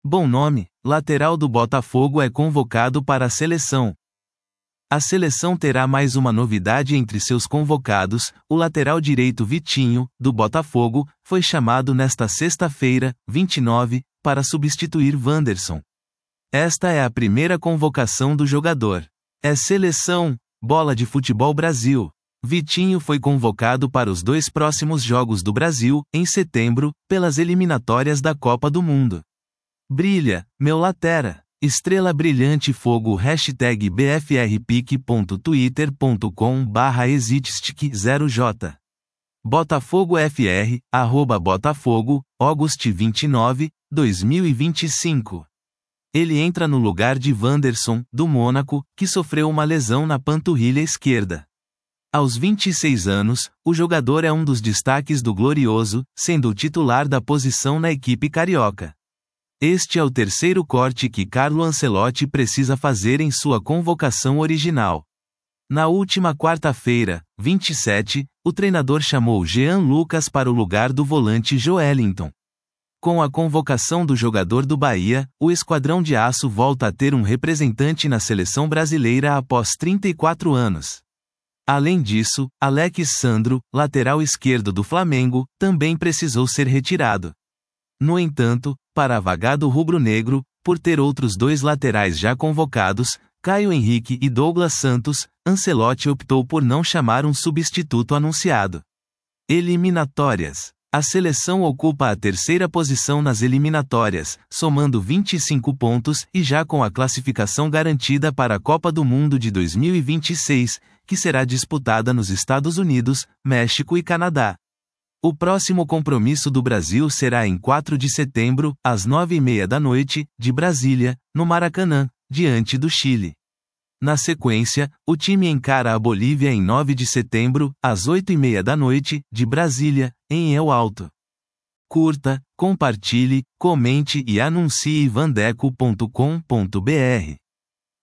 Bom nome, lateral do Botafogo é convocado para a seleção. A seleção terá mais uma novidade entre seus convocados. O lateral direito Vitinho, do Botafogo, foi chamado nesta sexta-feira, 29, para substituir Wanderson. Esta é a primeira convocação do jogador. É seleção, Bola de Futebol Brasil. Vitinho foi convocado para os 2 próximos Jogos do Brasil, em setembro, pelas eliminatórias da Copa do Mundo. Brilha, meu latera. Estrela Brilhante Fogo #bfrpic.twitter.com/exitstic0j Botafogo FR, @Botafogo, August 29, 2025. Ele entra no lugar de Wanderson, do Mônaco, que sofreu uma lesão na panturrilha esquerda. Aos 26 anos, o jogador é um dos destaques do Glorioso, sendo o titular da posição na equipe carioca. Este é o terceiro corte que Carlo Ancelotti precisa fazer em sua convocação original. Na última quarta-feira, 27, o treinador chamou Jean Lucas para o lugar do volante Joelinton. Com a convocação do jogador do Bahia, o Esquadrão de Aço volta a ter um representante na seleção brasileira após 34 anos. Além disso, Alex Sandro, lateral esquerdo do Flamengo, também precisou ser retirado. No entanto, para a vaga do rubro-negro, por ter outros 2 laterais já convocados, Caio Henrique e Douglas Santos, Ancelotti optou por não chamar um substituto anunciado. Eliminatórias. A seleção ocupa a 3ª posição nas eliminatórias, somando 25 pontos e já com a classificação garantida para a Copa do Mundo de 2026, que será disputada nos Estados Unidos, México e Canadá. O próximo compromisso do Brasil será em 4 de setembro, às 9h30 da noite, de Brasília, no Maracanã, diante do Chile. Na sequência, o time encara a Bolívia em 9 de setembro, às 8h30 da noite, de Brasília, em El Alto. Curta, compartilhe, comente e anuncie vandeco.com.br.